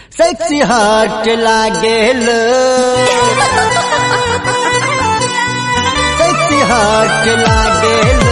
sexy hot लागेल sexy hot लागेल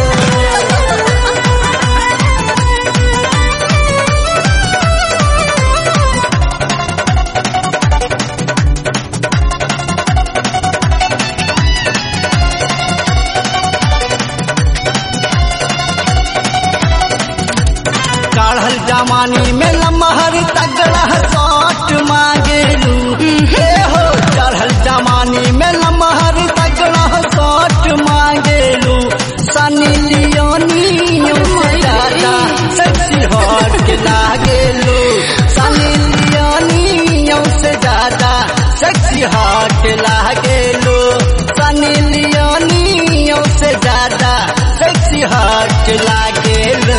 काढ़ल जमानी में लमहर तगड़ा शॉट मांगेलू हो चढ़ल जमानी में लमहर तगड़ा शॉट मांगेलू सनी लियोनी ज्यादा सेक्सी हॉट लागेलू सनी लियोनी से ज्यादा सेक्सी हॉट लागेलू सनी लियोनी से ज्यादा सेक्सी हॉट लागेलू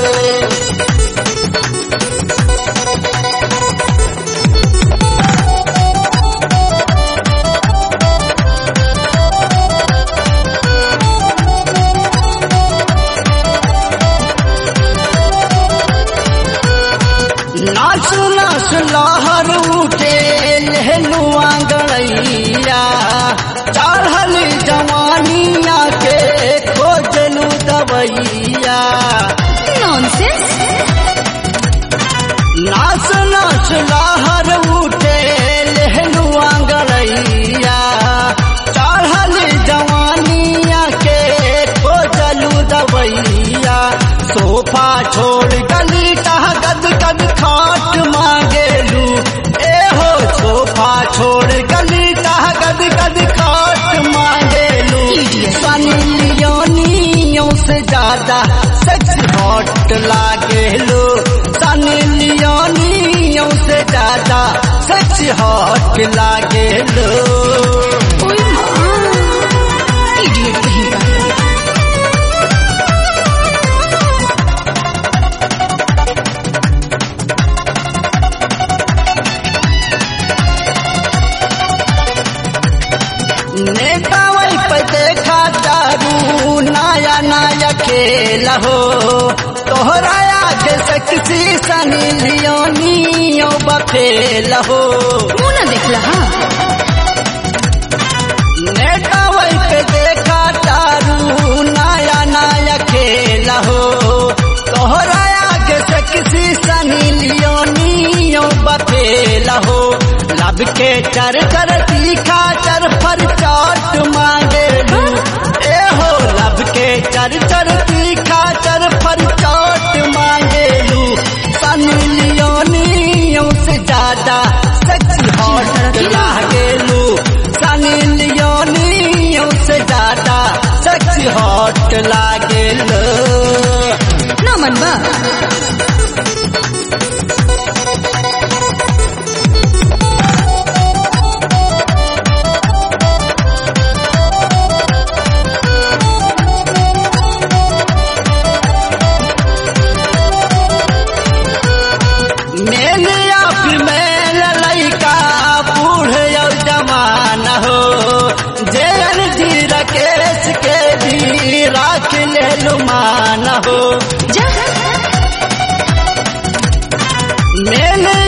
नाच नाच लहर उठे लहलुआ गड़ैया चढ़ल जवानिया के खोजलू दवैया नाच नाच लहर उठे लहलुआ गड़ैया चढ़ल जवानिया के खोजलू दवैया सोफा छोड़ गली गद गद खाट मांगेलू हो सोफा छोड़ गली गद गद खाट मांगेलू सनी लियोनी से ज्यादा सेक्सी हॉट लागेलू सनी लियोनी से ज्यादा सेक्सी हॉट लागेलू नेता वही पे देखा दारू नया नया खेल हो तोहरा आगे सेक्सी सनी लियोनी बखेल हो मुना देखला नेता वही पे देखा दारू नया नया खेल हो तोहरा आगे सेक्सी सनी लियोनी बखेल हो लब के चर चर तीखा चर फर चाट मांगेलू हो लब के चर चर तीखा चर फर चाट मांगेलू सनी लियोनी से ज्यादा सेक्सी हॉट लागेलू सनी लियोनी से ज्यादा सेक्सी हॉट लागेलू ना मनबा केस के भी राख ले लुमान हो मेले